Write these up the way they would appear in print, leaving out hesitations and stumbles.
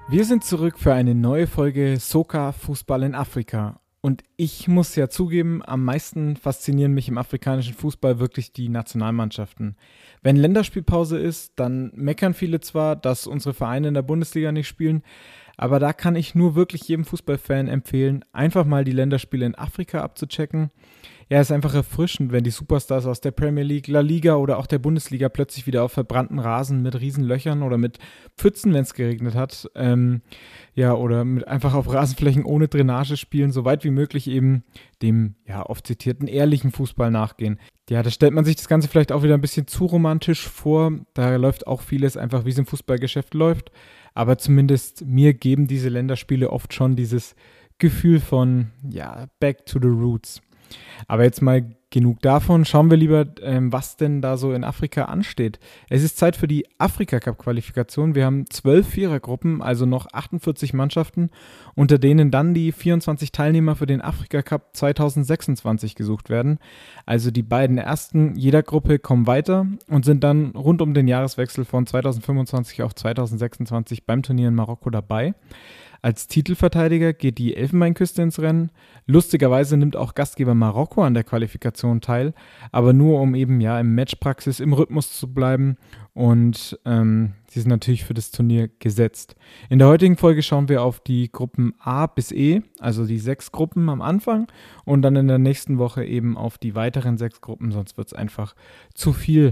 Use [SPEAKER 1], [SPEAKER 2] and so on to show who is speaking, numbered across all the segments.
[SPEAKER 1] Wir sind zurück für eine neue Folge Soka Fußball in Afrika. Und ich muss ja zugeben, am meisten faszinieren mich im afrikanischen Fußball wirklich die Nationalmannschaften. Wenn Länderspielpause ist, dann meckern viele zwar, dass unsere Vereine in der Bundesliga nicht spielen, aber da kann ich nur wirklich jedem Fußballfan empfehlen, einfach mal die Länderspiele in Afrika abzuchecken. Ja, es ist einfach erfrischend, wenn die Superstars aus der Premier League, La Liga oder auch der Bundesliga plötzlich wieder auf verbrannten Rasen mit Riesenlöchern oder mit Pfützen, wenn es geregnet hat, oder mit einfach auf Rasenflächen ohne Drainage spielen, so weit wie möglich eben dem, ja, oft zitierten ehrlichen Fußball nachgehen. Ja, da stellt man sich das Ganze vielleicht auch wieder ein bisschen zu romantisch vor. Da läuft auch vieles einfach, wie es im Fußballgeschäft läuft. Aber zumindest mir geben diese Länderspiele oft schon dieses Gefühl von, ja, back to the roots. Aber jetzt mal genug davon. Schauen wir lieber, was denn da so in Afrika ansteht. Es ist Zeit für die Afrika-Cup-Qualifikation. Wir haben 12 Vierergruppen, also noch 48 Mannschaften, unter denen dann die 24 Teilnehmer für den Afrika-Cup 2026 gesucht werden. Also die beiden ersten jeder Gruppe kommen weiter und sind dann rund um den Jahreswechsel von 2025 auf 2026 beim Turnier in Marokko dabei. Als Titelverteidiger geht die Elfenbeinküste ins Rennen. Lustigerweise nimmt auch Gastgeber Marokko an der Qualifikation teil, aber nur um eben ja im Matchpraxis im Rhythmus zu bleiben und sie sind natürlich für das Turnier gesetzt. In der heutigen Folge schauen wir auf die Gruppen A bis E, also die 6 Gruppen am Anfang und dann in der nächsten Woche eben auf die weiteren 6 Gruppen, sonst wird es einfach zu viel.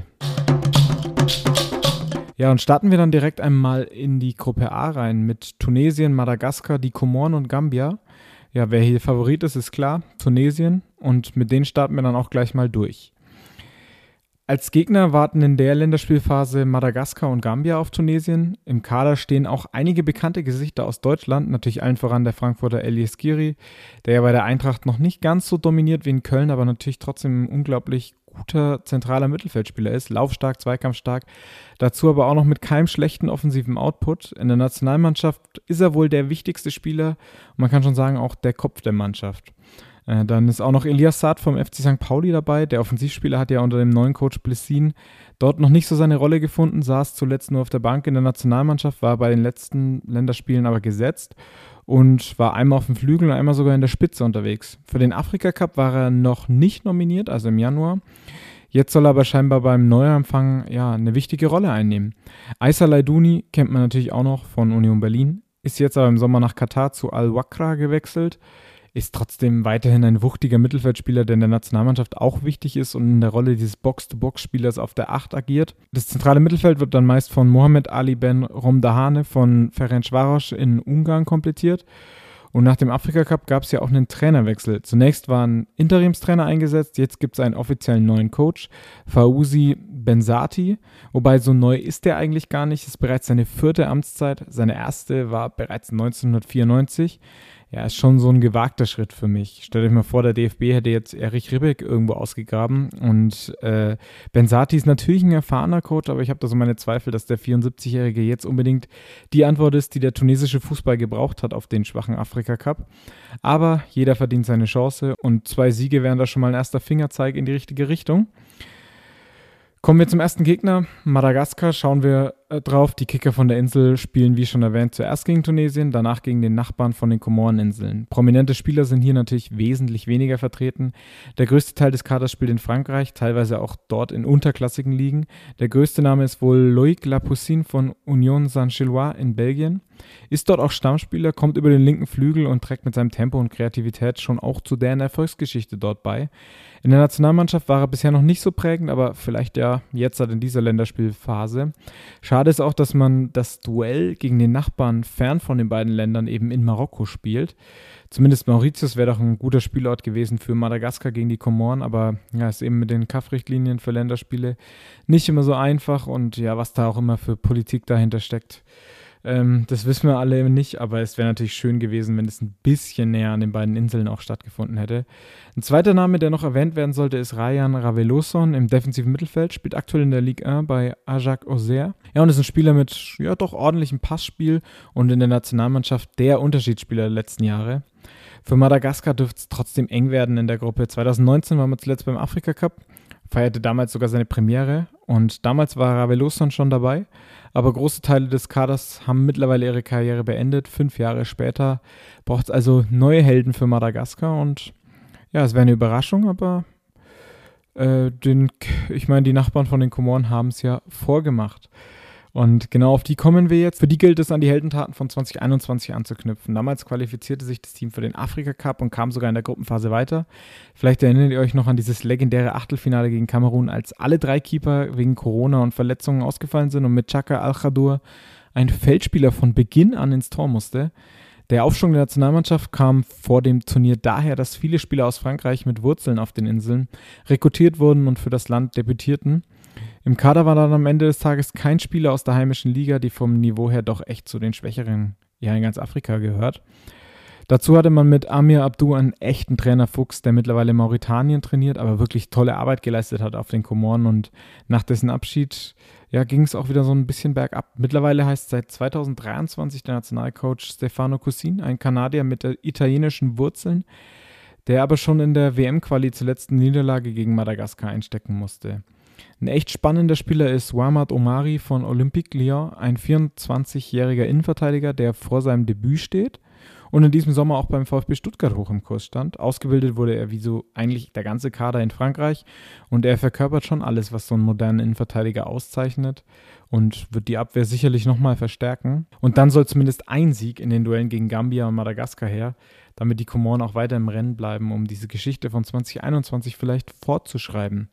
[SPEAKER 1] Ja, und starten wir dann direkt einmal in die Gruppe A rein mit Tunesien, Madagaskar, die Komoren und Gambia. Ja, wer hier Favorit ist, ist klar, Tunesien, und mit denen starten wir dann auch gleich mal durch. Als Gegner warten in der Länderspielphase Madagaskar und Gambia auf Tunesien. Im Kader stehen auch einige bekannte Gesichter aus Deutschland, natürlich allen voran der Frankfurter El Eskiri, der ja bei der Eintracht noch nicht ganz so dominiert wie in Köln, aber natürlich trotzdem ein unglaublich guter zentraler Mittelfeldspieler ist, laufstark, zweikampfstark, dazu aber auch noch mit keinem schlechten offensiven Output. In der Nationalmannschaft ist er wohl der wichtigste Spieler und man kann schon sagen auch der Kopf der Mannschaft. Dann ist auch noch Elias Saad vom FC St. Pauli dabei. Der Offensivspieler hat ja unter dem neuen Coach Blessin dort noch nicht so seine Rolle gefunden, saß zuletzt nur auf der Bank in der Nationalmannschaft, war bei den letzten Länderspielen aber gesetzt und war einmal auf dem Flügel und einmal sogar in der Spitze unterwegs. Für den Afrika-Cup war er noch nicht nominiert, also im Januar. Jetzt soll er aber scheinbar beim Neuanfang eine wichtige Rolle einnehmen. Aissa Laidouni kennt man natürlich auch noch von Union Berlin, ist jetzt aber im Sommer nach Katar zu Al-Wakra gewechselt, ist trotzdem weiterhin ein wuchtiger Mittelfeldspieler, der in der Nationalmannschaft auch wichtig ist und in der Rolle dieses Box-to-Box-Spielers auf der 8 agiert. Das zentrale Mittelfeld wird dann meist von Mohamed Ali Ben Romdahane von Ferencváros in Ungarn komplettiert. Und nach dem Afrika-Cup gab es ja auch einen Trainerwechsel. Zunächst war ein Interimstrainer eingesetzt, jetzt gibt es einen offiziellen neuen Coach, Fauzi Benzati. Wobei so neu ist der eigentlich gar nicht, ist bereits seine 4. Amtszeit. Seine erste war bereits 1994. Ja, ist schon so ein gewagter Schritt für mich. Stellt euch mal vor, der DFB hätte jetzt Erich Ribbeck irgendwo ausgegraben und Benzati ist natürlich ein erfahrener Coach, aber ich habe da so meine Zweifel, dass der 74-Jährige jetzt unbedingt die Antwort ist, die der tunesische Fußball gebraucht hat auf den schwachen Afrika-Cup. Aber jeder verdient seine Chance und 2 Siege wären da schon mal ein erster Fingerzeig in die richtige Richtung. Kommen wir zum ersten Gegner, Madagaskar, schauen wir drauf. Die Kicker von der Insel spielen, wie schon erwähnt, zuerst gegen Tunesien, danach gegen den Nachbarn von den Komoreninseln. Prominente Spieler sind hier natürlich wesentlich weniger vertreten. Der größte Teil des Kaders spielt in Frankreich, teilweise auch dort in unterklassigen Ligen. Der größte Name ist wohl Loïc Lapoussine von Union Saint-Gilloise in Belgien. Ist dort auch Stammspieler, kommt über den linken Flügel und trägt mit seinem Tempo und Kreativität schon auch zu deren Erfolgsgeschichte dort bei. In der Nationalmannschaft war er bisher noch nicht so prägend, aber vielleicht ja jetzt in dieser Länderspielphase. Schade ist auch, dass man das Duell gegen den Nachbarn fern von den beiden Ländern eben in Marokko spielt. Zumindest Mauritius wäre doch ein guter Spielort gewesen für Madagaskar gegen die Komoren, aber ja, ist eben mit den CAF-Richtlinien für Länderspiele nicht immer so einfach und ja, was da auch immer für Politik dahinter steckt. Das wissen wir alle nicht, aber es wäre natürlich schön gewesen, wenn es ein bisschen näher an den beiden Inseln auch stattgefunden hätte. Ein zweiter Name, der noch erwähnt werden sollte, ist Rayan Raveloson im defensiven Mittelfeld, spielt aktuell in der Ligue 1 bei Ajax Auxerre. Ja, und ist ein Spieler mit doch ordentlichem Passspiel und in der Nationalmannschaft der Unterschiedsspieler der letzten Jahre. Für Madagaskar dürfte es trotzdem eng werden in der Gruppe. 2019 waren wir zuletzt beim Afrika-Cup, feierte damals sogar seine Premiere und damals war Raveloson schon dabei, aber große Teile des Kaders haben mittlerweile ihre Karriere beendet. 5 Jahre später braucht es also neue Helden für Madagaskar und ja, es wäre eine Überraschung, aber die Nachbarn von den Komoren haben es ja vorgemacht. Und genau auf die kommen wir jetzt. Für die gilt es, an die Heldentaten von 2021 anzuknüpfen. Damals qualifizierte sich das Team für den Afrika Cup und kam sogar in der Gruppenphase weiter. Vielleicht erinnert ihr euch noch an dieses legendäre Achtelfinale gegen Kamerun, als alle 3 Keeper wegen Corona und Verletzungen ausgefallen sind und mit Chaka Al-Khadour ein Feldspieler von Beginn an ins Tor musste. Der Aufschwung der Nationalmannschaft kam vor dem Turnier daher, dass viele Spieler aus Frankreich mit Wurzeln auf den Inseln rekrutiert wurden und für das Land debütierten. Im Kader war dann am Ende des Tages kein Spieler aus der heimischen Liga, die vom Niveau her doch echt zu den Schwächeren in ganz Afrika gehört. Dazu hatte man mit Amir Abdou einen echten Trainerfuchs, der mittlerweile in Mauretanien trainiert, aber wirklich tolle Arbeit geleistet hat auf den Komoren und nach dessen Abschied ging es auch wieder so ein bisschen bergab. Mittlerweile heißt seit 2023 der Nationalcoach Stefano Cousin, ein Kanadier mit italienischen Wurzeln, der aber schon in der WM-Quali zur letzten Niederlage gegen Madagaskar einstecken musste. Ein echt spannender Spieler ist Ouamad Omari von Olympique Lyon, ein 24-jähriger Innenverteidiger, der vor seinem Debüt steht und in diesem Sommer auch beim VfB Stuttgart hoch im Kurs stand. Ausgebildet wurde er wie so eigentlich der ganze Kader in Frankreich und er verkörpert schon alles, was so einen modernen Innenverteidiger auszeichnet und wird die Abwehr sicherlich nochmal verstärken. Und dann soll zumindest ein Sieg in den Duellen gegen Gambia und Madagaskar her, damit die Komoren auch weiter im Rennen bleiben, um diese Geschichte von 2021 vielleicht fortzuschreiben.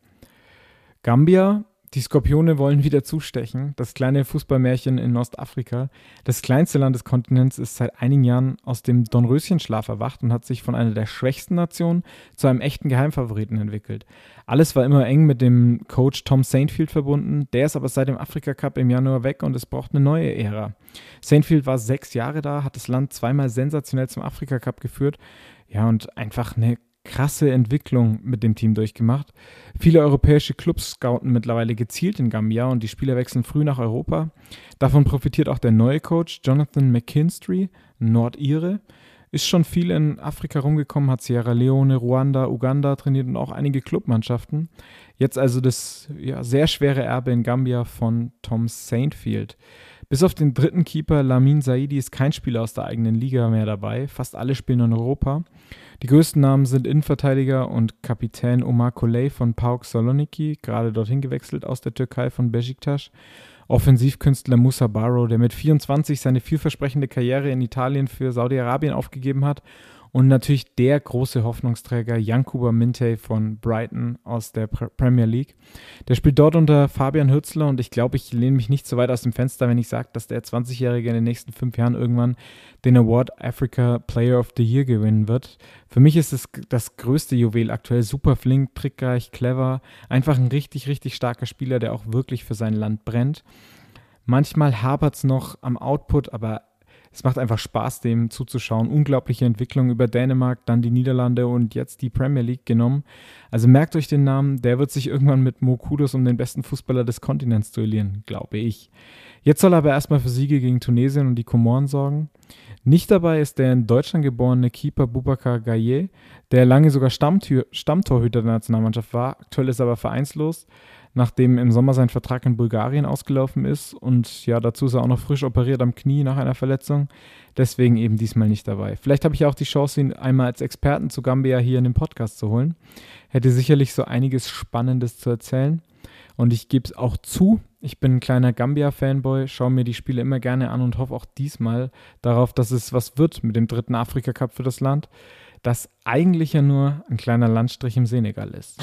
[SPEAKER 1] Gambia, die Skorpione wollen wieder zustechen. Das kleine Fußballmärchen in Ostafrika, das kleinste Land des Kontinents, ist seit einigen Jahren aus dem Dornröschenschlaf erwacht und hat sich von einer der schwächsten Nationen zu einem echten Geheimfavoriten entwickelt. Alles war immer eng mit dem Coach Tom Saintfield verbunden. Der ist aber seit dem Afrika Cup im Januar weg und es braucht eine neue Ära. Saintfield war 6 Jahre da, hat das Land 2-mal sensationell zum Afrika Cup geführt. Ja, und einfach eine krasse Entwicklung mit dem Team durchgemacht. Viele europäische Clubs scouten mittlerweile gezielt in Gambia und die Spieler wechseln früh nach Europa. Davon profitiert auch der neue Coach Jonathan McKinstry, Nordire. Ist schon viel in Afrika rumgekommen, hat Sierra Leone, Ruanda, Uganda trainiert und auch einige Clubmannschaften. Jetzt also das sehr schwere Erbe in Gambia von Tom Saintfield. Bis auf den dritten Keeper Lamin Saidi ist kein Spieler aus der eigenen Liga mehr dabei. Fast alle spielen in Europa. Die größten Namen sind Innenverteidiger und Kapitän Omar Koley von PAOK Saloniki, gerade dorthin gewechselt aus der Türkei von Beşiktaş. Offensivkünstler Musa Barrow, der mit 24 seine vielversprechende Karriere in Italien für Saudi-Arabien aufgegeben hat. Und natürlich der große Hoffnungsträger Yankuba Minteh von Brighton aus der Premier League. Der spielt dort unter Fabian Hürzeler und ich glaube, ich lehne mich nicht so weit aus dem Fenster, wenn ich sage, dass der 20-Jährige in den nächsten 5 Jahren irgendwann den Award Africa Player of the Year gewinnen wird. Für mich ist es das größte Juwel aktuell. Super flink, trickreich, clever. Einfach ein richtig, richtig starker Spieler, der auch wirklich für sein Land brennt. Manchmal hapert es noch am Output, aber es macht einfach Spaß, dem zuzuschauen. Unglaubliche Entwicklung über Dänemark, dann die Niederlande und jetzt die Premier League genommen. Also merkt euch den Namen, der wird sich irgendwann mit Mo Kudus um den besten Fußballer des Kontinents duellieren, glaube ich. Jetzt soll er aber erstmal für Siege gegen Tunesien und die Komoren sorgen. Nicht dabei ist der in Deutschland geborene Keeper Boubacar Gaye, der lange sogar Stammtorhüter der Nationalmannschaft war. Aktuell ist er aber vereinslos, nachdem im Sommer sein Vertrag in Bulgarien ausgelaufen ist und dazu ist er auch noch frisch operiert am Knie nach einer Verletzung, deswegen eben diesmal nicht dabei. Vielleicht habe ich auch die Chance, ihn einmal als Experten zu Gambia hier in den Podcast zu holen. Hätte sicherlich so einiges Spannendes zu erzählen und ich gebe es auch zu, ich bin ein kleiner Gambia-Fanboy, schaue mir die Spiele immer gerne an und hoffe auch diesmal darauf, dass es was wird mit dem 3. Afrika-Cup für das Land, das eigentlich ja nur ein kleiner Landstrich im Senegal ist.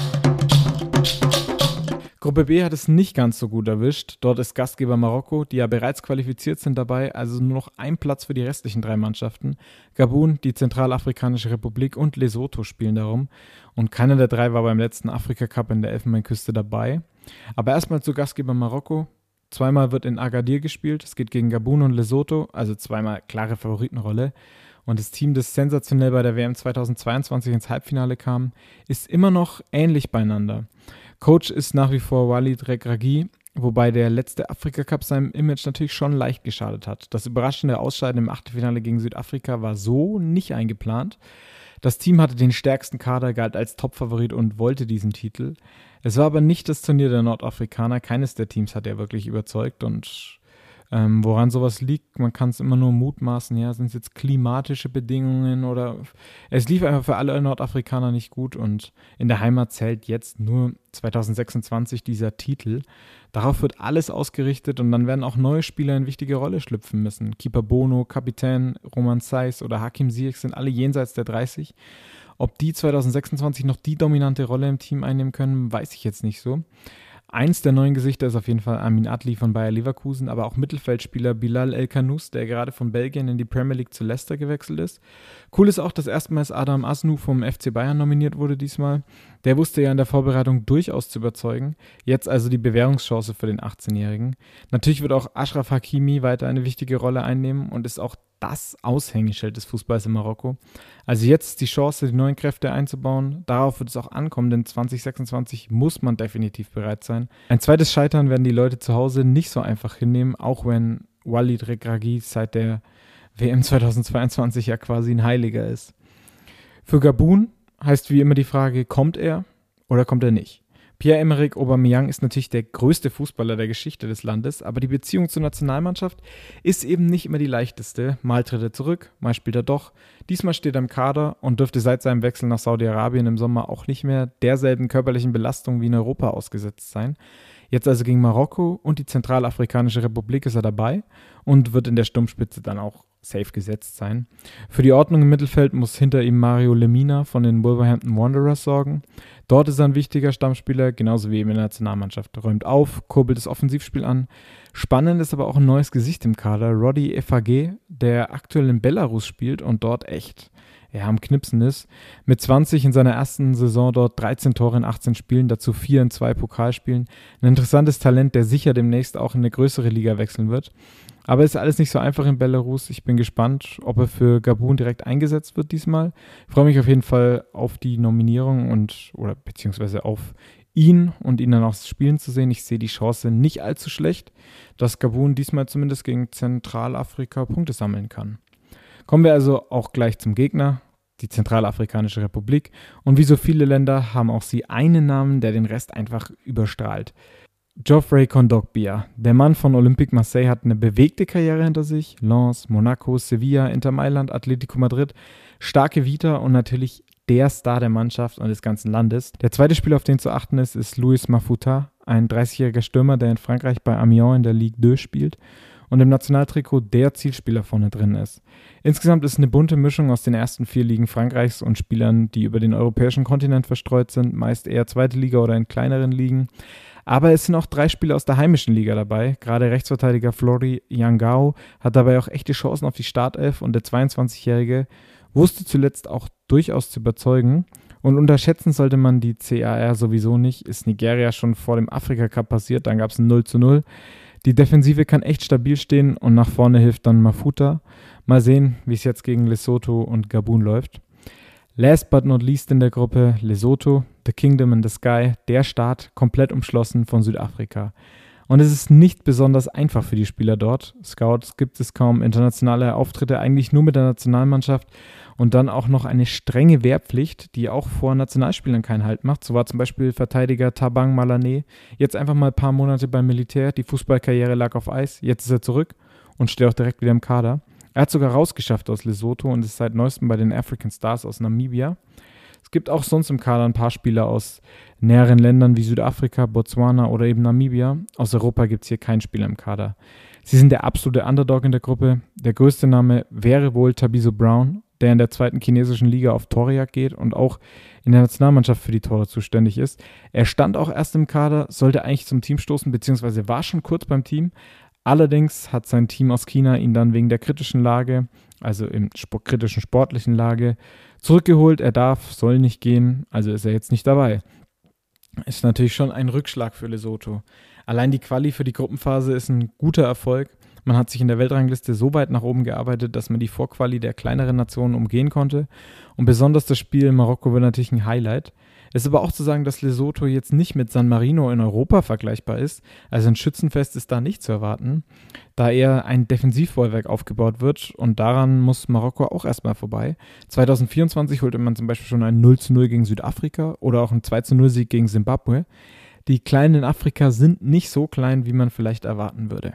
[SPEAKER 1] Gruppe B hat es nicht ganz so gut erwischt. Dort ist Gastgeber Marokko, die ja bereits qualifiziert sind dabei, also nur noch ein Platz für die restlichen 3 Mannschaften. Gabun, die Zentralafrikanische Republik und Lesotho spielen darum. Und keiner der 3 war beim letzten Afrika-Cup in der Elfenbeinküste dabei. Aber erstmal zu Gastgeber Marokko. 2-mal wird in Agadir gespielt. Es geht gegen Gabun und Lesotho, also 2-mal klare Favoritenrolle. Und das Team, das sensationell bei der WM 2022 ins Halbfinale kam, ist immer noch ähnlich beieinander. Coach ist nach wie vor Walid Regragui, wobei der letzte Afrika-Cup seinem Image natürlich schon leicht geschadet hat. Das überraschende Ausscheiden im Achtelfinale gegen Südafrika war so nicht eingeplant. Das Team hatte den stärksten Kader, galt als Topfavorit und wollte diesen Titel. Es war aber nicht das Turnier der Nordafrikaner. Keines der Teams hat ja wirklich überzeugt. Und woran sowas liegt, man kann es immer nur mutmaßen. Ja, sind es jetzt klimatische Bedingungen oder es lief einfach für alle Nordafrikaner nicht gut. Und in der Heimat zählt jetzt nur 2026 dieser Titel. Darauf wird alles ausgerichtet und dann werden auch neue Spieler in wichtige Rolle schlüpfen müssen. Keeper Bono, Kapitän Roman Saiz oder Hakim Ziyech sind alle jenseits der 30. Ob die 2026 noch die dominante Rolle im Team einnehmen können, weiß ich jetzt nicht so. Eins der neuen Gesichter ist auf jeden Fall Amin Adli von Bayer Leverkusen, aber auch Mittelfeldspieler Bilal El-Khanous, der gerade von Belgien in die Premier League zu Leicester gewechselt ist. Cool ist auch, dass erstmals Adam Asnou vom FC Bayern nominiert wurde diesmal. Der wusste ja in der Vorbereitung durchaus zu überzeugen. Jetzt also die Bewährungschance für den 18-Jährigen. Natürlich wird auch Achraf Hakimi weiter eine wichtige Rolle einnehmen und ist auch das Aushängeschild des Fußballs in Marokko. Also jetzt ist die Chance, die neuen Kräfte einzubauen. Darauf wird es auch ankommen, denn 2026 muss man definitiv bereit sein. Ein zweites Scheitern werden die Leute zu Hause nicht so einfach hinnehmen, auch wenn Walid Regragui seit der WM 2022 ja quasi ein Heiliger ist. Für Gabun heißt wie immer die Frage, kommt er oder kommt er nicht? Pierre-Emerick Aubameyang ist natürlich der größte Fußballer der Geschichte des Landes, aber die Beziehung zur Nationalmannschaft ist eben nicht immer die leichteste. Mal tritt er zurück, mal spielt er doch. Diesmal steht er im Kader und dürfte seit seinem Wechsel nach Saudi-Arabien im Sommer auch nicht mehr derselben körperlichen Belastung wie in Europa ausgesetzt sein. Jetzt also gegen Marokko und die Zentralafrikanische Republik ist er dabei und wird in der Sturmspitze dann auch safe gesetzt sein. Für die Ordnung im Mittelfeld muss hinter ihm Mario Lemina von den Wolverhampton Wanderers sorgen. Dort ist er ein wichtiger Stammspieler, genauso wie eben in der Nationalmannschaft. Er räumt auf, kurbelt das Offensivspiel an. Spannend ist aber auch ein neues Gesicht im Kader, Rodi Efage, der aktuell in Belarus spielt und dort echt am Knipsen ist. Mit 20 in seiner ersten Saison dort 13 Tore in 18 Spielen, dazu 4 in 2 Pokalspielen. Ein interessantes Talent, der sicher demnächst auch in eine größere Liga wechseln wird. Aber ist alles nicht so einfach in Belarus. Ich bin gespannt, ob er für Gabun direkt eingesetzt wird diesmal. Ich freue mich auf jeden Fall auf die Nominierung beziehungsweise auf ihn und ihn dann auch spielen zu sehen. Ich sehe die Chance nicht allzu schlecht, dass Gabun diesmal zumindest gegen Zentralafrika Punkte sammeln kann. Kommen wir also auch gleich zum Gegner, die Zentralafrikanische Republik. Und wie so viele Länder haben auch sie einen Namen, der den Rest einfach überstrahlt. Geoffrey Kondogbia, der Mann von Olympique Marseille, hat eine bewegte Karriere hinter sich. Lens, Monaco, Sevilla, Inter Mailand, Atletico Madrid, starke Vita und natürlich der Star der Mannschaft und des ganzen Landes. Der zweite Spieler, auf den zu achten ist Louis Mafuta, ein 30-jähriger Stürmer, der in Frankreich bei Amiens in der Ligue 2 spielt und im Nationaltrikot der Zielspieler vorne drin ist. Insgesamt ist eine bunte Mischung aus den ersten 4 Ligen Frankreichs und Spielern, die über den europäischen Kontinent verstreut sind, meist eher zweite Liga oder in kleineren Ligen. Aber es sind auch 3 Spieler aus der heimischen Liga dabei. Gerade Rechtsverteidiger Flory Yangao hat dabei auch echte Chancen auf die Startelf und der 22-Jährige wusste zuletzt auch durchaus zu überzeugen. Und unterschätzen sollte man die CAR sowieso nicht. Ist Nigeria schon vor dem Afrika-Cup passiert, dann gab es ein 0:0. Die Defensive kann echt stabil stehen und nach vorne hilft dann Mafuta. Mal sehen, wie es jetzt gegen Lesotho und Gabun läuft. Last but not least in der Gruppe Lesotho, The Kingdom in the Sky, der Staat komplett umschlossen von Südafrika. Und es ist nicht besonders einfach für die Spieler dort. Scouts gibt es kaum, internationale Auftritte eigentlich nur mit der Nationalmannschaft und dann auch noch eine strenge Wehrpflicht, die auch vor Nationalspielern keinen Halt macht. So war zum Beispiel Verteidiger Thabang Malane jetzt einfach mal ein paar Monate beim Militär, die Fußballkarriere lag auf Eis, jetzt ist er zurück und steht auch direkt wieder im Kader. Er hat sogar rausgeschafft aus Lesotho und ist seit neuestem bei den African Stars aus Namibia. Es gibt auch sonst im Kader ein paar Spieler aus näheren Ländern wie Südafrika, Botswana oder eben Namibia. Aus Europa gibt es hier keinen Spieler im Kader. Sie sind der absolute Underdog in der Gruppe. Der größte Name wäre wohl Thabiso Brown, der in der 2. chinesischen Liga auf Torejagd geht und auch in der Nationalmannschaft für die Tore zuständig ist. Er stand auch erst im Kader, sollte eigentlich zum Team stoßen, beziehungsweise war schon kurz beim Team. Allerdings hat sein Team aus China ihn dann wegen der kritischen Lage, also im kritischen sportlichen Lage, zurückgeholt. Er soll nicht gehen, also ist er jetzt nicht dabei. Ist natürlich schon ein Rückschlag für Lesotho. Allein die Quali für die Gruppenphase ist ein guter Erfolg. Man hat sich in der Weltrangliste so weit nach oben gearbeitet, dass man die Vorquali der kleineren Nationen umgehen konnte. Und besonders das Spiel in Marokko wird natürlich ein Highlight. Es ist aber auch zu sagen, dass Lesotho jetzt nicht mit San Marino in Europa vergleichbar ist. Also ein Schützenfest ist da nicht zu erwarten, da eher ein Defensivbollwerk aufgebaut wird und daran muss Marokko auch erstmal vorbei. 2024 holte man zum Beispiel schon ein 0:0 gegen Südafrika oder auch einen 2:0 Sieg gegen Simbabwe. Die Kleinen in Afrika sind nicht so klein, wie man vielleicht erwarten würde.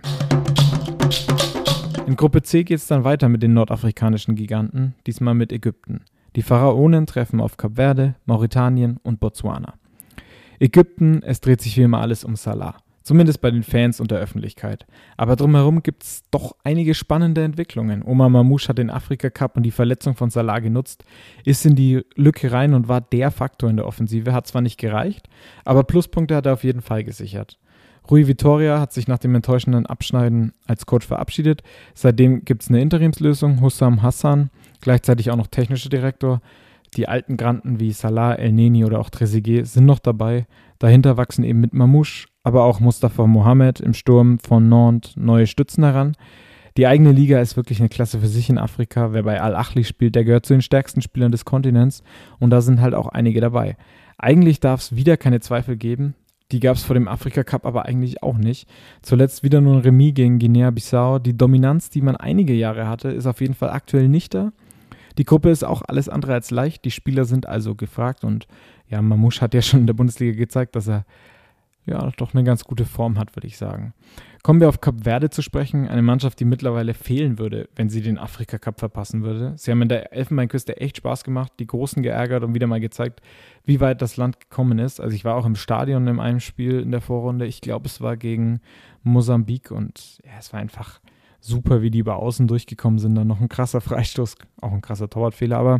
[SPEAKER 1] In Gruppe C geht es dann weiter mit den nordafrikanischen Giganten, diesmal mit Ägypten. Die Pharaonen treffen auf Kap Verde, Mauretanien und Botswana. Ägypten, es dreht sich wie immer alles um Salah. Zumindest bei den Fans und der Öffentlichkeit. Aber drumherum gibt es doch einige spannende Entwicklungen. Omar Mamouche hat den Afrika-Cup und die Verletzung von Salah genutzt, ist in die Lücke rein und war der Faktor in der Offensive. Hat zwar nicht gereicht, aber Pluspunkte hat er auf jeden Fall gesichert. Rui Vitória hat sich nach dem enttäuschenden Abschneiden als Coach verabschiedet. Seitdem gibt es eine Interimslösung, Hussam Hassan, gleichzeitig auch noch technischer Direktor. Die alten Granden wie Salah, El Neni oder auch Trezeguet sind noch dabei. Dahinter wachsen eben mit Mamouche, aber auch Mustafa Mohamed im Sturm von Nantes neue Stützen heran. Die eigene Liga ist wirklich eine Klasse für sich in Afrika. Wer bei Al-Ahly spielt, der gehört zu den stärksten Spielern des Kontinents und da sind halt auch einige dabei. Eigentlich darf es wieder keine Zweifel geben. Die gab es vor dem Afrika-Cup aber eigentlich auch nicht. Zuletzt wieder nur ein Remis gegen Guinea-Bissau. Die Dominanz, die man einige Jahre hatte, ist auf jeden Fall aktuell nicht da. Die Gruppe ist auch alles andere als leicht. Die Spieler sind also gefragt und ja, Mamouche hat ja schon in der Bundesliga gezeigt, dass er ja doch eine ganz gute Form hat, würde ich sagen. Kommen wir auf Kap Verde zu sprechen, eine Mannschaft, die mittlerweile fehlen würde, wenn sie den Afrika-Cup verpassen würde. Sie haben in der Elfenbeinküste echt Spaß gemacht, die Großen geärgert und wieder mal gezeigt, wie weit das Land gekommen ist. Also ich war auch im Stadion in einem Spiel in der Vorrunde. Ich glaube, es war gegen Mosambik und ja, es war einfach super, wie die über außen durchgekommen sind. Dann noch ein krasser Freistoß, auch ein krasser Torwartfehler, aber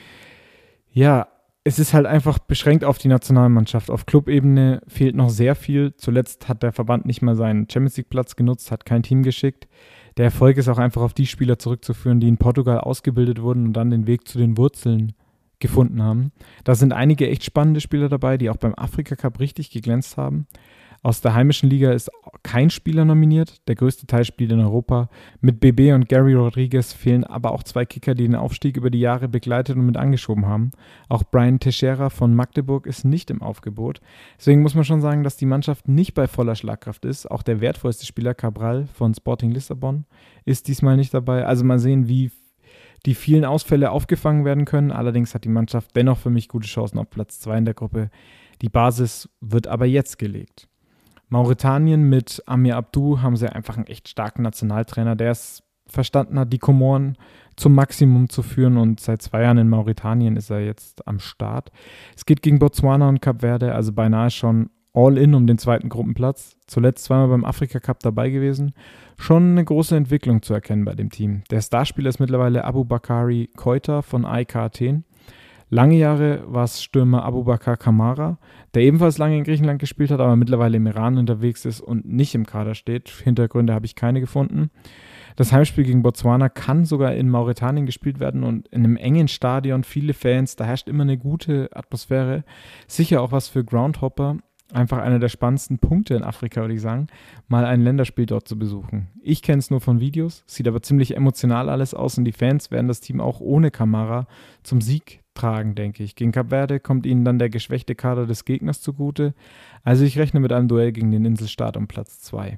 [SPEAKER 1] ja, es ist halt einfach beschränkt auf die Nationalmannschaft. Auf Clubebene fehlt noch sehr viel. Zuletzt hat der Verband nicht mal seinen Champions-League-Platz genutzt, hat kein Team geschickt. Der Erfolg ist auch einfach auf die Spieler zurückzuführen, die in Portugal ausgebildet wurden und dann den Weg zu den Wurzeln gefunden haben. Da sind einige echt spannende Spieler dabei, die auch beim Afrika-Cup richtig geglänzt haben. Aus der heimischen Liga ist kein Spieler nominiert. Der größte Teil spielt in Europa. Mit BB und Gary Rodriguez fehlen aber auch zwei Kicker, die den Aufstieg über die Jahre begleitet und mit angeschoben haben. Auch Brian Teixeira von Magdeburg ist nicht im Aufgebot. Deswegen muss man schon sagen, dass die Mannschaft nicht bei voller Schlagkraft ist. Auch der wertvollste Spieler Cabral von Sporting Lissabon ist diesmal nicht dabei. Also mal sehen, wie die vielen Ausfälle aufgefangen werden können. Allerdings hat die Mannschaft dennoch für mich gute Chancen auf Platz 2 in der Gruppe. Die Basis wird aber jetzt gelegt. Mauretanien mit Amir Abdou haben sie einfach einen echt starken Nationaltrainer, der es verstanden hat, die Komoren zum Maximum zu führen und seit 2 Jahren in Mauretanien ist er jetzt am Start. Es geht gegen Botswana und Kap Verde, also beinahe schon all in um den zweiten Gruppenplatz. Zuletzt zweimal beim Afrika-Cup dabei gewesen. Schon eine große Entwicklung zu erkennen bei dem Team. Der Starspieler ist mittlerweile Aboubakari Koita von AEK Athen. Lange Jahre war es Stürmer Aboubakar Kamara, der ebenfalls lange in Griechenland gespielt hat, aber mittlerweile im Iran unterwegs ist und nicht im Kader steht. Hintergründe habe ich keine gefunden. Das Heimspiel gegen Botswana kann sogar in Mauretanien gespielt werden und in einem engen Stadion, viele Fans, da herrscht immer eine gute Atmosphäre. Sicher auch was für Groundhopper. Einfach einer der spannendsten Punkte in Afrika, würde ich sagen, mal ein Länderspiel dort zu besuchen. Ich kenne es nur von Videos, sieht aber ziemlich emotional alles aus und die Fans werden das Team auch ohne Kamera zum Sieg tragen, denke ich. Gegen Kap Verde kommt ihnen dann der geschwächte Kader des Gegners zugute. Also ich rechne mit einem Duell gegen den Inselstaat um Platz 2.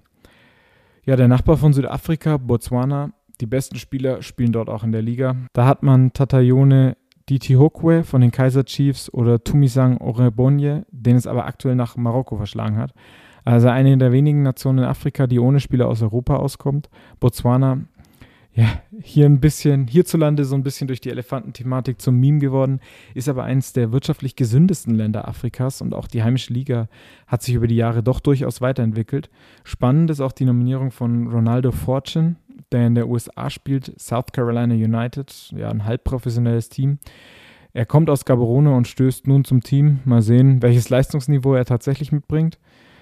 [SPEAKER 1] Ja, der Nachbar von Südafrika, Botswana, die besten Spieler spielen dort auch in der Liga. Da hat man Tatayone Ditihokwe von den Kaizer Chiefs oder Tumisang Orebonye, den es aber aktuell nach Marokko verschlagen hat. Also eine der wenigen Nationen in Afrika, die ohne Spieler aus Europa auskommt. Botswana, ja, hierzulande so ein bisschen durch die Elefantenthematik zum Meme geworden, ist aber eines der wirtschaftlich gesündesten Länder Afrikas und auch die heimische Liga hat sich über die Jahre doch durchaus weiterentwickelt. Spannend ist auch die Nominierung von Ronaldo Fortune, der in der USA spielt, South Carolina United, ja, ein halbprofessionelles Team. Er kommt aus Gaborone und stößt nun zum Team. Mal sehen, welches Leistungsniveau er tatsächlich mitbringt.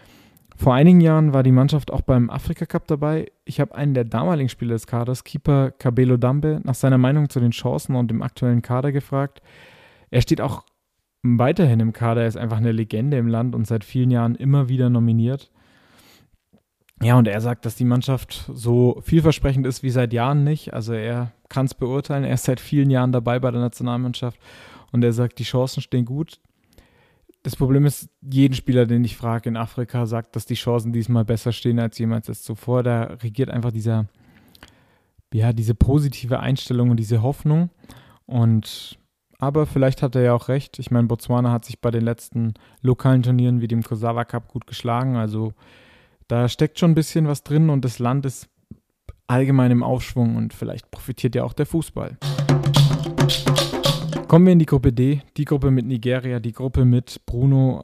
[SPEAKER 1] Vor einigen Jahren war die Mannschaft auch beim Afrika-Cup dabei. Ich habe einen der damaligen Spieler des Kaders, Keeper Kabelo Dambe, nach seiner Meinung zu den Chancen und dem aktuellen Kader gefragt. Er steht auch weiterhin im Kader, er ist einfach eine Legende im Land und seit vielen Jahren immer wieder nominiert. Ja, und er sagt, dass die Mannschaft so vielversprechend ist wie seit Jahren nicht. Also er kann es beurteilen, er ist seit vielen Jahren dabei bei der Nationalmannschaft und er sagt, die Chancen stehen gut. Das Problem ist, jeden Spieler, den ich frage in Afrika, sagt, dass die Chancen diesmal besser stehen als jemals zuvor. Da regiert einfach diese positive Einstellung und diese Hoffnung. Aber vielleicht hat er ja auch recht. Ich meine, Botswana hat sich bei den letzten lokalen Turnieren wie dem Kosawa Cup gut geschlagen. Also da steckt schon ein bisschen was drin und das Land ist allgemein im Aufschwung und vielleicht profitiert ja auch der Fußball. Kommen wir in die Gruppe D, die Gruppe mit Nigeria, die Gruppe mit Bruno,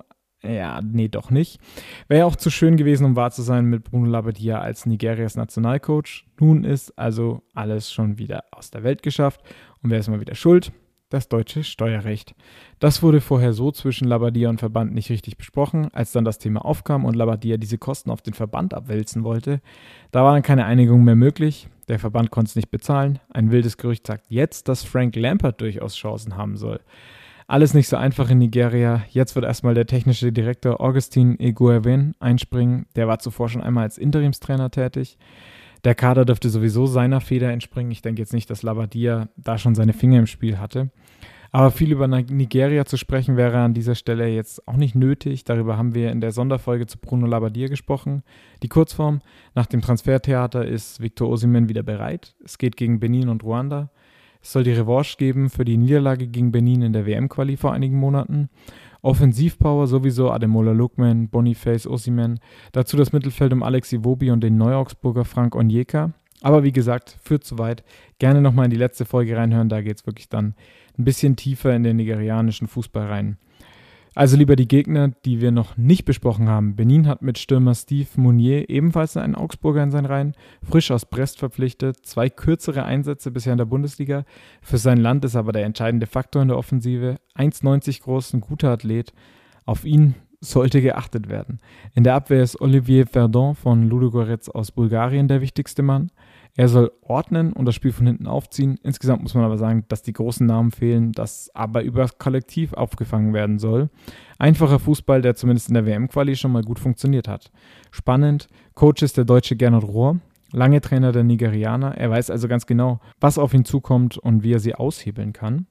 [SPEAKER 1] doch nicht. Wäre ja auch zu schön gewesen, um wahr zu sein, mit Bruno Labbadia als Nigerias Nationalcoach. Nun ist also alles schon wieder aus der Welt geschafft. Und wer ist mal wieder schuld? Das deutsche Steuerrecht. Das wurde vorher so zwischen Labbadia und Verband nicht richtig besprochen. Als dann das Thema aufkam und Labbadia diese Kosten auf den Verband abwälzen wollte, da war dann keine Einigung mehr möglich. Der Verband konnte es nicht bezahlen. Ein wildes Gerücht sagt jetzt, dass Frank Lampard durchaus Chancen haben soll. Alles nicht so einfach in Nigeria. Jetzt wird erstmal der technische Direktor Augustin Eguavoen einspringen. Der war zuvor schon einmal als Interimstrainer tätig. Der Kader dürfte sowieso seiner Feder entspringen. Ich denke jetzt nicht, dass Labbadia da schon seine Finger im Spiel hatte. Aber viel über Nigeria zu sprechen wäre an dieser Stelle jetzt auch nicht nötig. Darüber haben wir in der Sonderfolge zu Bruno Labbadia gesprochen. Die Kurzform: Nach dem Transfertheater ist Victor Osimhen wieder bereit. Es geht gegen Benin und Ruanda. Es soll die Revanche geben für die Niederlage gegen Benin in der WM-Quali vor einigen Monaten. Offensivpower sowieso: Ademola Lookman, Boniface, Osimhen. Dazu das Mittelfeld um Alex Iwobi und den Neu-Augsburger Frank Onyeka. Aber wie gesagt, führt zu weit. Gerne nochmal in die letzte Folge reinhören, da geht es wirklich dann ein bisschen tiefer in den nigerianischen Fußball rein. Also lieber die Gegner, die wir noch nicht besprochen haben. Benin hat mit Stürmer Steve Mounier ebenfalls einen Augsburger in seinen Reihen, frisch aus Brest verpflichtet, 2 kürzere Einsätze bisher in der Bundesliga. Für sein Land ist aber der entscheidende Faktor in der Offensive. 1,90 groß, ein guter Athlet. Auf ihn sollte geachtet werden. In der Abwehr ist Olivier Verdon von Ludogorets aus Bulgarien der wichtigste Mann. Er soll ordnen und das Spiel von hinten aufziehen. Insgesamt muss man aber sagen, dass die großen Namen fehlen, das aber über das Kollektiv aufgefangen werden soll. Einfacher Fußball, der zumindest in der WM-Quali schon mal gut funktioniert hat. Spannend, Coach ist der Deutsche Gernot Rohr, lange Trainer der Nigerianer. Er weiß also ganz genau, was auf ihn zukommt und wie er sie aushebeln kann.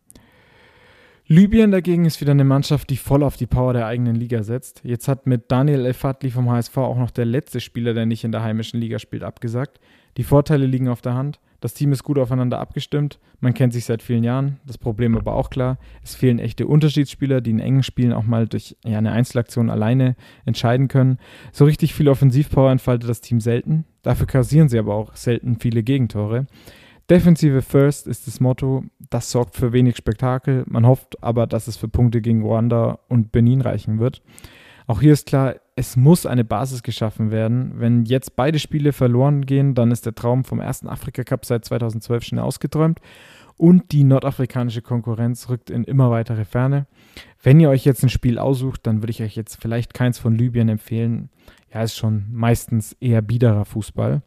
[SPEAKER 1] Libyen dagegen ist wieder eine Mannschaft, die voll auf die Power der eigenen Liga setzt. Jetzt hat mit Daniel El Fadli vom HSV auch noch der letzte Spieler, der nicht in der heimischen Liga spielt, abgesagt. Die Vorteile liegen auf der Hand. Das Team ist gut aufeinander abgestimmt. Man kennt sich seit vielen Jahren. Das Problem aber auch klar: Es fehlen echte Unterschiedsspieler, die in engen Spielen auch mal durch eine Einzelaktion alleine entscheiden können. So richtig viel Offensivpower entfaltet das Team selten. Dafür kassieren sie aber auch selten viele Gegentore. Defensive First ist das Motto. Das sorgt für wenig Spektakel. Man hofft aber, dass es für Punkte gegen Ruanda und Benin reichen wird. Auch hier ist klar, es muss eine Basis geschaffen werden. Wenn jetzt beide Spiele verloren gehen, dann ist der Traum vom ersten Afrika-Cup seit 2012 schnell ausgeträumt und die nordafrikanische Konkurrenz rückt in immer weitere Ferne. Wenn ihr euch jetzt ein Spiel aussucht, dann würde ich euch jetzt vielleicht keins von Libyen empfehlen. Ja, ist schon meistens eher biederer Fußball.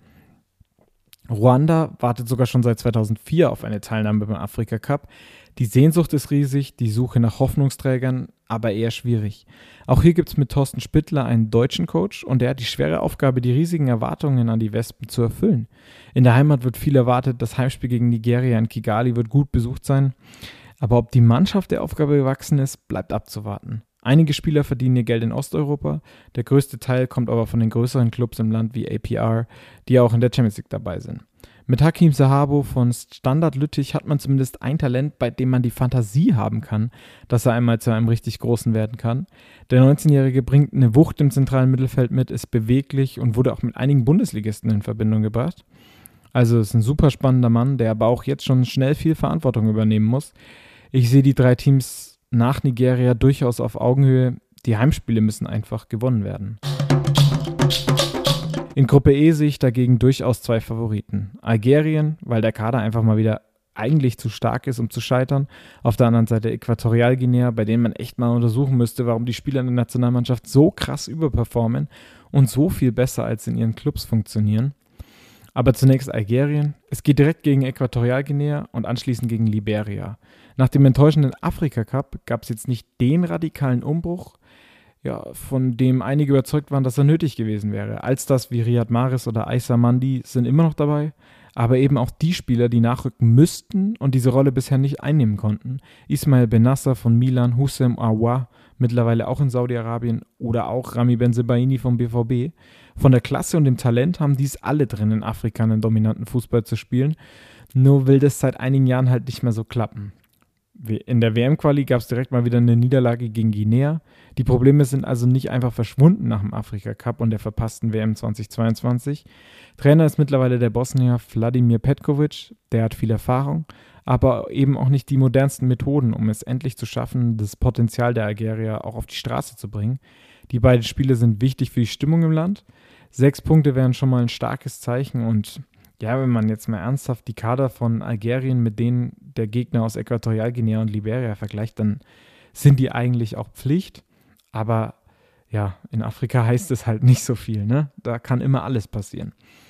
[SPEAKER 1] Ruanda wartet sogar schon seit 2004 auf eine Teilnahme beim Afrika-Cup. Die Sehnsucht ist riesig, die Suche nach Hoffnungsträgern aber eher schwierig. Auch hier gibt es mit Thorsten Spittler einen deutschen Coach und der hat die schwere Aufgabe, die riesigen Erwartungen an die Wespen zu erfüllen. In der Heimat wird viel erwartet, das Heimspiel gegen Nigeria in Kigali wird gut besucht sein, aber ob die Mannschaft der Aufgabe gewachsen ist, bleibt abzuwarten. Einige Spieler verdienen ihr Geld in Osteuropa, der größte Teil kommt aber von den größeren Clubs im Land wie APR, die auch in der Champions League dabei sind. Mit Hakim Sahabo von Standard Lüttich hat man zumindest ein Talent, bei dem man die Fantasie haben kann, dass er einmal zu einem richtig Großen werden kann. Der 19-Jährige bringt eine Wucht im zentralen Mittelfeld mit, ist beweglich und wurde auch mit einigen Bundesligisten in Verbindung gebracht. Also ist ein super spannender Mann, der aber auch jetzt schon schnell viel Verantwortung übernehmen muss. Ich sehe die 3 Teams nach Nigeria durchaus auf Augenhöhe. Die Heimspiele müssen einfach gewonnen werden. In Gruppe E sehe ich dagegen durchaus 2 Favoriten. Algerien, weil der Kader einfach mal wieder eigentlich zu stark ist, um zu scheitern. Auf der anderen Seite Äquatorialguinea, bei denen man echt mal untersuchen müsste, warum die Spieler in der Nationalmannschaft so krass überperformen und so viel besser als in ihren Clubs funktionieren. Aber zunächst Algerien. Es geht direkt gegen Äquatorialguinea und anschließend gegen Liberia. Nach dem enttäuschenden Afrika-Cup gab es jetzt nicht den radikalen Umbruch, von dem einige überzeugt waren, dass er nötig gewesen wäre. Als das wie Riyad Mahrez oder Aissa Mandi sind immer noch dabei, aber eben auch die Spieler, die nachrücken müssten und diese Rolle bisher nicht einnehmen konnten. Ismail Bennacer von Milan, Houssem Aouar, mittlerweile auch in Saudi-Arabien, oder auch Rami Bensebaini vom BVB. Von der Klasse und dem Talent haben dies alle drin, in Afrika einen dominanten Fußball zu spielen. Nur will das seit einigen Jahren halt nicht mehr so klappen. In der WM-Quali gab es direkt mal wieder eine Niederlage gegen Guinea. Die Probleme sind also nicht einfach verschwunden nach dem Afrika-Cup und der verpassten WM 2022. Trainer ist mittlerweile der Bosnier Vladimir Petkovic, der hat viel Erfahrung, aber eben auch nicht die modernsten Methoden, um es endlich zu schaffen, das Potenzial der Algerier auch auf die Straße zu bringen. Die beiden Spiele sind wichtig für die Stimmung im Land. 6 Punkte wären schon mal ein starkes Zeichen und ja, wenn man jetzt mal ernsthaft die Kader von Algerien mit denen der Gegner aus Äquatorialguinea und Liberia vergleicht, dann sind die eigentlich auch Pflicht. Aber ja, in Afrika heißt es halt nicht so viel, ne? Da kann immer alles passieren.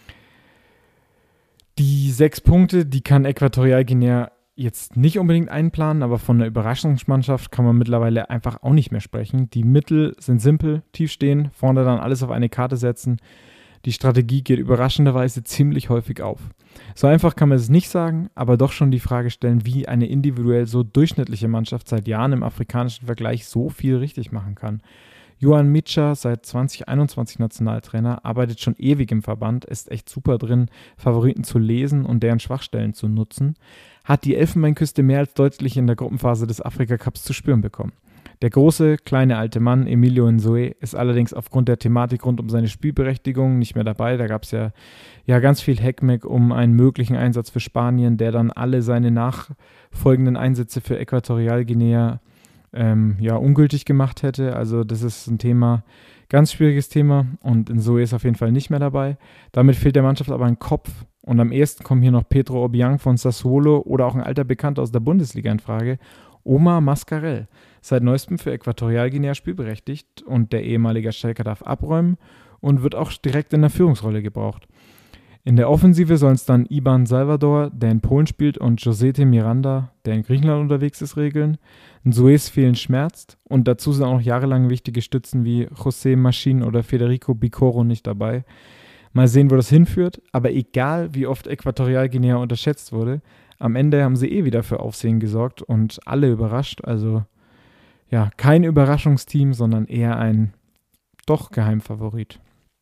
[SPEAKER 1] Die 6 Punkte, die kann Äquatorialguinea jetzt nicht unbedingt einplanen, aber von einer Überraschungsmannschaft kann man mittlerweile einfach auch nicht mehr sprechen. Die Mittel sind simpel, tief stehen, vorne dann alles auf eine Karte setzen. Die Strategie geht überraschenderweise ziemlich häufig auf. So einfach kann man es nicht sagen, aber doch schon die Frage stellen, wie eine individuell so durchschnittliche Mannschaft seit Jahren im afrikanischen Vergleich so viel richtig machen kann. Johan Mitscha, seit 2021 Nationaltrainer, arbeitet schon ewig im Verband, ist echt super drin, Favoriten zu lesen und deren Schwachstellen zu nutzen, hat die Elfenbeinküste mehr als deutlich in der Gruppenphase des Afrika-Cups zu spüren bekommen. Der große, kleine alte Mann Emilio Nzoe ist allerdings aufgrund der Thematik rund um seine Spielberechtigung nicht mehr dabei. Da gab es ja ganz viel Heckmeck um einen möglichen Einsatz für Spanien, der dann alle seine nachfolgenden Einsätze für Äquatorialguinea ungültig gemacht hätte. Also das ist ein Thema, ganz schwieriges Thema und Nzoe ist auf jeden Fall nicht mehr dabei. Damit fehlt der Mannschaft aber ein Kopf und am ehesten kommen hier noch Pedro Obiang von Sassuolo oder auch ein alter Bekannter aus der Bundesliga in Frage, Omar Mascarell. Seit neuestem für Äquatorialguinea spielberechtigt und der ehemalige Schalker darf abräumen und wird auch direkt in der Führungsrolle gebraucht. In der Offensive sollen es dann Iban Salvador, der in Polen spielt, und Josete Miranda, der in Griechenland unterwegs ist, regeln. Nzoes Fehlen schmerzt und dazu sind auch noch jahrelang wichtige Stützen wie José Maschin oder Federico Bicoro nicht dabei. Mal sehen, wo das hinführt, aber egal wie oft Äquatorialguinea unterschätzt wurde, am Ende haben sie wieder für Aufsehen gesorgt und alle überrascht, also ja, kein Überraschungsteam, sondern eher ein doch Geheimfavorit.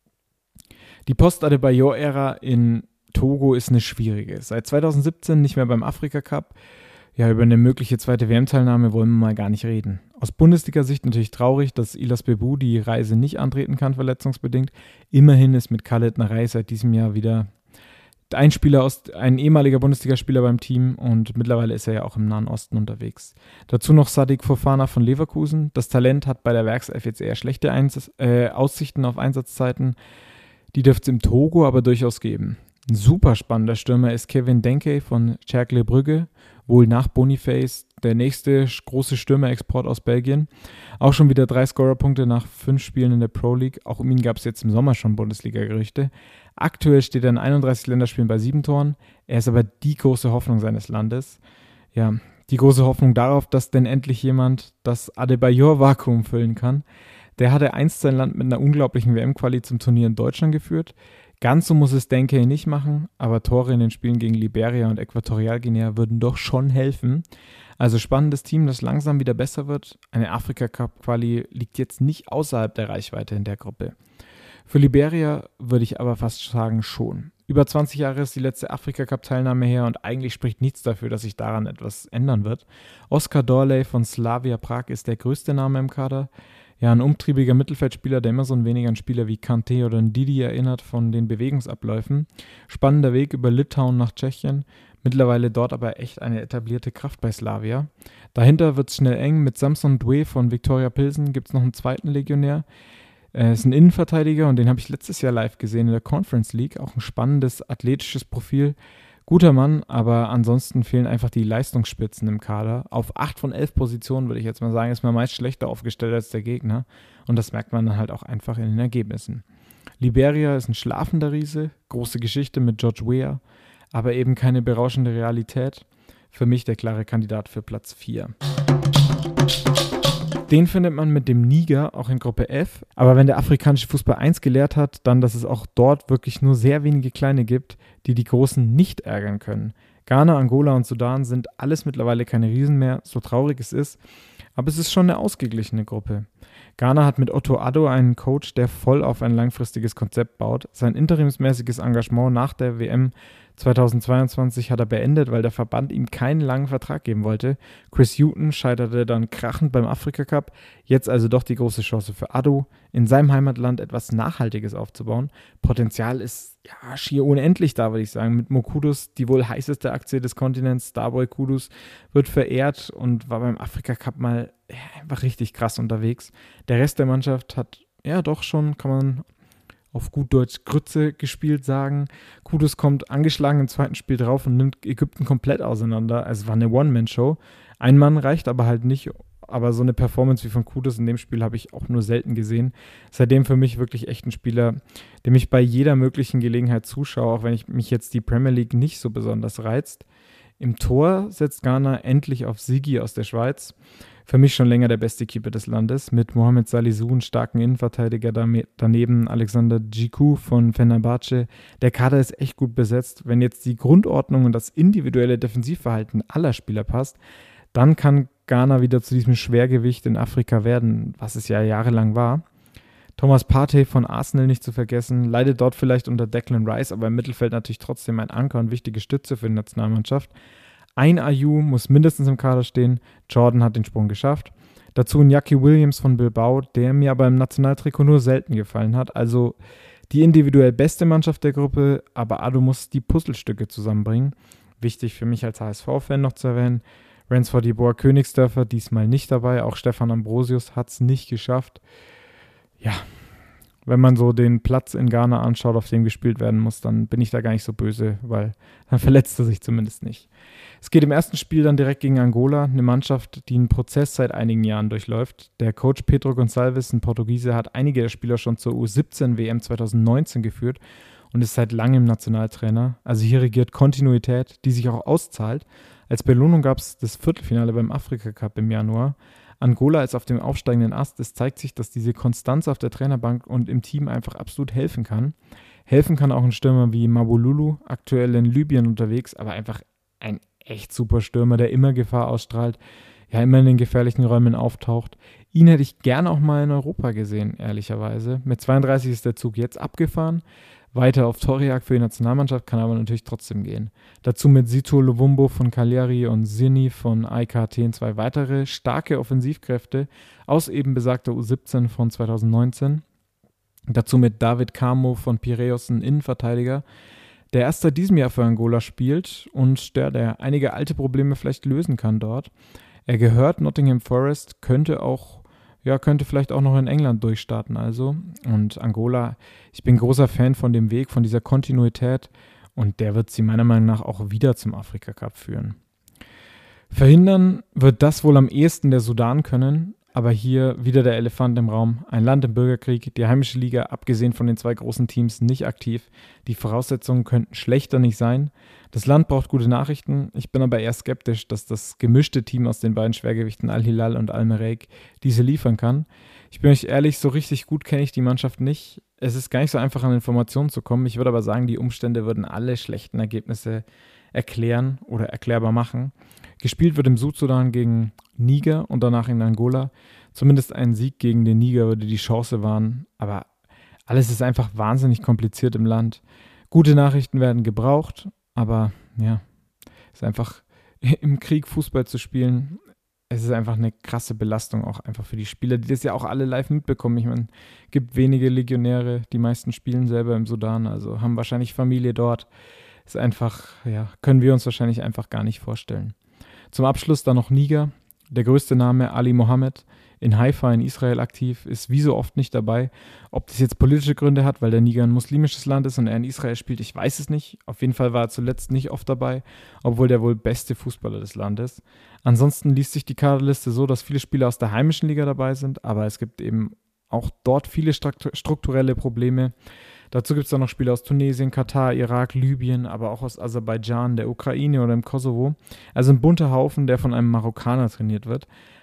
[SPEAKER 1] Die Post-Adebayor-Ära in Togo ist eine schwierige. Seit 2017 nicht mehr beim Afrika-Cup. Ja, über eine mögliche zweite WM-Teilnahme wollen wir mal gar nicht reden. Aus Bundesliga-Sicht natürlich traurig, dass Ilas Bebu die Reise nicht antreten kann, verletzungsbedingt. Immerhin ist mit Khaled Narey seit diesem Jahr wieder ein ehemaliger Bundesligaspieler beim Team und mittlerweile ist er ja auch im Nahen Osten unterwegs. Dazu noch Sadik Fofana von Leverkusen. Das Talent hat bei der Werkself jetzt eher schlechte Aussichten auf Einsatzzeiten. Die dürfte es im Togo aber durchaus geben. Ein super spannender Stürmer ist Kevin Denke von Cercle Brügge, wohl nach Boniface der nächste große Stürmerexport aus Belgien. Auch schon wieder 3 Scorerpunkte nach 5 Spielen in der Pro League. Auch um ihn gab es jetzt im Sommer schon Bundesliga-Gerüchte. Aktuell steht er in 31 Länderspielen bei 7 Toren. Er ist aber die große Hoffnung seines Landes. Ja, die große Hoffnung darauf, dass denn endlich jemand das Adebayor-Vakuum füllen kann. Der hatte einst sein Land mit einer unglaublichen WM-Quali zum Turnier in Deutschland geführt. Ganz so muss es Denke nicht machen, aber Tore in den Spielen gegen Liberia und Äquatorialguinea würden doch schon helfen. Also spannendes Team, das langsam wieder besser wird. Eine Afrika-Cup-Quali liegt jetzt nicht außerhalb der Reichweite in der Gruppe. Für Liberia würde ich aber fast sagen schon. Über 20 Jahre ist die letzte Afrika-Cup-Teilnahme her und eigentlich spricht nichts dafür, dass sich daran etwas ändern wird. Oskar Dorley von Slavia Prag ist der größte Name im Kader. Ja, ein umtriebiger Mittelfeldspieler, der immer so ein wenig an Spieler wie Kanté oder Ndidi erinnert von den Bewegungsabläufen. Spannender Weg über Litauen nach Tschechien. Mittlerweile dort aber echt eine etablierte Kraft bei Slavia. Dahinter wird es schnell eng. Mit Samson Dwe von Viktoria Pilsen gibt es noch einen zweiten Legionär. Ist ein Innenverteidiger und den habe ich letztes Jahr live gesehen in der Conference League. Auch ein spannendes, athletisches Profil. Guter Mann, aber ansonsten fehlen einfach die Leistungsspitzen im Kader. Auf 8 von 11 Positionen, würde ich jetzt mal sagen, ist man meist schlechter aufgestellt als der Gegner. Und das merkt man dann halt auch einfach in den Ergebnissen. Liberia ist ein schlafender Riese, große Geschichte mit George Weah, aber eben keine berauschende Realität. Für mich der klare Kandidat für Platz 4. Den findet man mit dem Niger auch in Gruppe F. Aber wenn der afrikanische Fußball eins gelehrt hat, dann, dass es auch dort wirklich nur sehr wenige Kleine gibt, die die Großen nicht ärgern können. Ghana, Angola und Sudan sind alles mittlerweile keine Riesen mehr, so traurig es ist. Aber es ist schon eine ausgeglichene Gruppe. Ghana hat mit Otto Addo einen Coach, der voll auf ein langfristiges Konzept baut. Sein interimsmäßiges Engagement nach der WM 2022 hat er beendet, weil der Verband ihm keinen langen Vertrag geben wollte. Chris Hughton scheiterte dann krachend beim Afrika Cup. Jetzt also doch die große Chance für Addo, in seinem Heimatland etwas Nachhaltiges aufzubauen. Potenzial ist ja schier unendlich da, würde ich sagen. Mit Mo Kudus, die wohl heißeste Aktie des Kontinents, Starboy Kudus, wird verehrt und war beim Afrika Cup mal einfach richtig krass unterwegs. Der Rest der Mannschaft hat ja doch schon, kann man auf gut Deutsch Grütze gespielt sagen. Kudus kommt angeschlagen im zweiten Spiel drauf und nimmt Ägypten komplett auseinander. Also es war eine One-Man-Show. Ein Mann reicht aber halt nicht. Aber so eine Performance wie von Kudus in dem Spiel habe ich auch nur selten gesehen. Seitdem für mich wirklich echt ein Spieler, dem ich bei jeder möglichen Gelegenheit zuschaue, auch wenn mich jetzt die Premier League nicht so besonders reizt. Im Tor setzt Ghana endlich auf Sigi aus der Schweiz. Für mich schon länger der beste Keeper des Landes, mit Mohamed Salisu, einen starken Innenverteidiger, daneben Alexander Djiku von Fenerbahce. Der Kader ist echt gut besetzt. Wenn jetzt die Grundordnung und das individuelle Defensivverhalten aller Spieler passt, dann kann Ghana wieder zu diesem Schwergewicht in Afrika werden, was es ja jahrelang war. Thomas Partey von Arsenal nicht zu vergessen, leidet dort vielleicht unter Declan Rice, aber im Mittelfeld natürlich trotzdem ein Anker und wichtige Stütze für die Nationalmannschaft. Ein Ayew muss mindestens im Kader stehen. Jordan hat den Sprung geschafft. Dazu ein Iñaki Williams von Bilbao, der mir aber im Nationaltrikot nur selten gefallen hat. Also die individuell beste Mannschaft der Gruppe, aber Addo muss die Puzzlestücke zusammenbringen. Wichtig für mich als HSV-Fan noch zu erwähnen, Ransford Yeboah Königsdörfer diesmal nicht dabei. Auch Stefan Ambrosius hat es nicht geschafft. Ja, wenn man so den Platz in Ghana anschaut, auf dem gespielt werden muss, dann bin ich da gar nicht so böse, weil dann verletzt er sich zumindest nicht. Es geht im ersten Spiel dann direkt gegen Angola, eine Mannschaft, die einen Prozess seit einigen Jahren durchläuft. Der Coach Pedro Gonçalves, ein Portugiese, hat einige der Spieler schon zur U17-WM 2019 geführt und ist seit langem Nationaltrainer. Also hier regiert Kontinuität, die sich auch auszahlt. Als Belohnung gab es das Viertelfinale beim Afrika Cup im Januar. Angola ist auf dem aufsteigenden Ast. Es zeigt sich, dass diese Konstanz auf der Trainerbank und im Team einfach absolut helfen kann. Helfen kann auch ein Stürmer wie Mabululu, aktuell in Libyen unterwegs, aber einfach ein echt super Stürmer, der immer Gefahr ausstrahlt, ja immer in den gefährlichen Räumen auftaucht. Ihn hätte ich gerne auch mal in Europa gesehen, ehrlicherweise. Mit 32 ist der Zug jetzt abgefahren. Weiter auf Torjagd für die Nationalmannschaft kann aber natürlich trotzdem gehen. Dazu mit Sito Luvumbo von Cagliari und Zirni von AEK Athen zwei weitere starke Offensivkräfte aus eben besagter U17 von 2019. Dazu mit David Camo von Piraeus, ein Innenverteidiger, der erst seit diesem Jahr für Angola spielt und der einige alte Probleme vielleicht lösen kann dort. Er gehört Nottingham Forest, könnte vielleicht auch noch in England durchstarten also. Und Angola, ich bin großer Fan von dem Weg, von dieser Kontinuität und der wird sie meiner Meinung nach auch wieder zum Afrika Cup führen. Verhindern wird das wohl am ehesten der Sudan können, aber hier wieder der Elefant im Raum. Ein Land im Bürgerkrieg, die heimische Liga, abgesehen von den zwei großen Teams, nicht aktiv. Die Voraussetzungen könnten schlechter nicht sein. Das Land braucht gute Nachrichten. Ich bin aber eher skeptisch, dass das gemischte Team aus den beiden Schwergewichten Al-Hilal und Al-Merreikh diese liefern kann. Ich bin euch ehrlich, so richtig gut kenne ich die Mannschaft nicht. Es ist gar nicht so einfach, an Informationen zu kommen. Ich würde aber sagen, die Umstände würden alle schlechten Ergebnisse erklären oder erklärbar machen. Gespielt wird im Südsudan gegen Niger und danach in Angola. Zumindest ein Sieg gegen den Niger würde die Chance wahren. Aber alles ist einfach wahnsinnig kompliziert im Land. Gute Nachrichten werden gebraucht, aber ja, es ist einfach im Krieg Fußball zu spielen. Es ist einfach eine krasse Belastung auch einfach für die Spieler, die das ja auch alle live mitbekommen. Ich meine, es gibt wenige Legionäre, die meisten spielen selber im Sudan, also haben wahrscheinlich Familie dort. Ist einfach, ja, können wir uns wahrscheinlich einfach gar nicht vorstellen. Zum Abschluss dann noch Niger. Der größte Name, Ali Mohammed, in Haifa in Israel aktiv, ist wie so oft nicht dabei. Ob das jetzt politische Gründe hat, weil der Niger ein muslimisches Land ist und er in Israel spielt, ich weiß es nicht. Auf jeden Fall war er zuletzt nicht oft dabei, obwohl der wohl beste Fußballer des Landes. Ansonsten liest sich die Kaderliste so, dass viele Spieler aus der heimischen Liga dabei sind, aber es gibt eben auch dort viele strukturelle Probleme. Dazu gibt es dann noch Spieler aus Tunesien, Katar, Irak, Libyen, aber auch aus Aserbaidschan, der Ukraine oder im Kosovo. Also ein bunter Haufen, der von einem Marokkaner trainiert wird.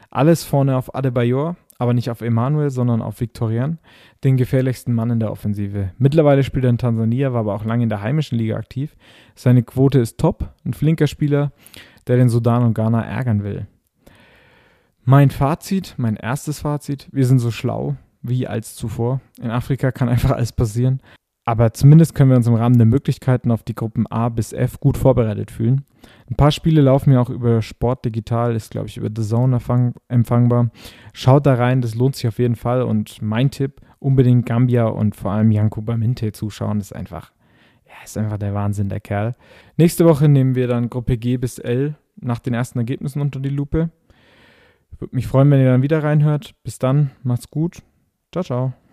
[SPEAKER 1] Alles vorne auf Adebayor, aber nicht auf Emmanuel, sondern auf Victorian, den gefährlichsten Mann in der Offensive. Mittlerweile spielt er in Tansania, war aber auch lange in der heimischen Liga aktiv. Seine Quote ist top, ein flinker Spieler, der den Sudan und Ghana ärgern will. Mein erstes Fazit, wir sind so schlau wie als zuvor. In Afrika kann einfach alles passieren. Aber zumindest können wir uns im Rahmen der Möglichkeiten auf die Gruppen A bis F gut vorbereitet fühlen. Ein paar Spiele laufen ja auch über Sport Digital, ist glaube ich über The Zone empfangbar. Schaut da rein, das lohnt sich auf jeden Fall. Und mein Tipp, unbedingt Gambia und vor allem Yankuba Minteh zuschauen, ist einfach der Wahnsinn, der Kerl. Nächste Woche nehmen wir dann Gruppe G bis L nach den ersten Ergebnissen unter die Lupe. Würde mich freuen, wenn ihr dann wieder reinhört. Bis dann, macht's gut. Ciao, ciao.